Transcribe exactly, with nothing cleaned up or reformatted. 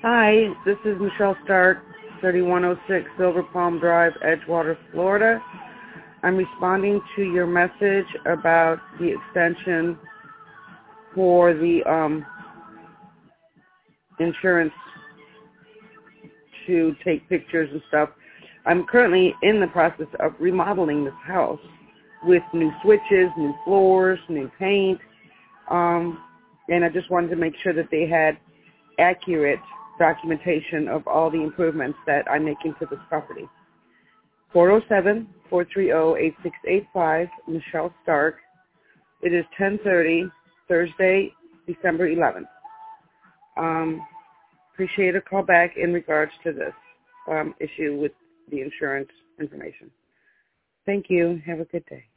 Hi, this is Michelle Stark, thirty-one oh six Silver Palm Drive, Edgewater, Florida. I'm responding to your message about the extension for the um, insurance to take pictures and stuff. I'm currently in the process of remodeling this house with new switches, new floors, new paint, um, and I just wanted to make sure that they had accurate documentation of all the improvements that I'm making to this property. four oh seven, four three oh, eight six eight five, Michelle Stark. It is ten thirty, Thursday, December eleventh. Um, appreciate a call back in regards to this um, issue with the insurance information. Thank you. Have a good day.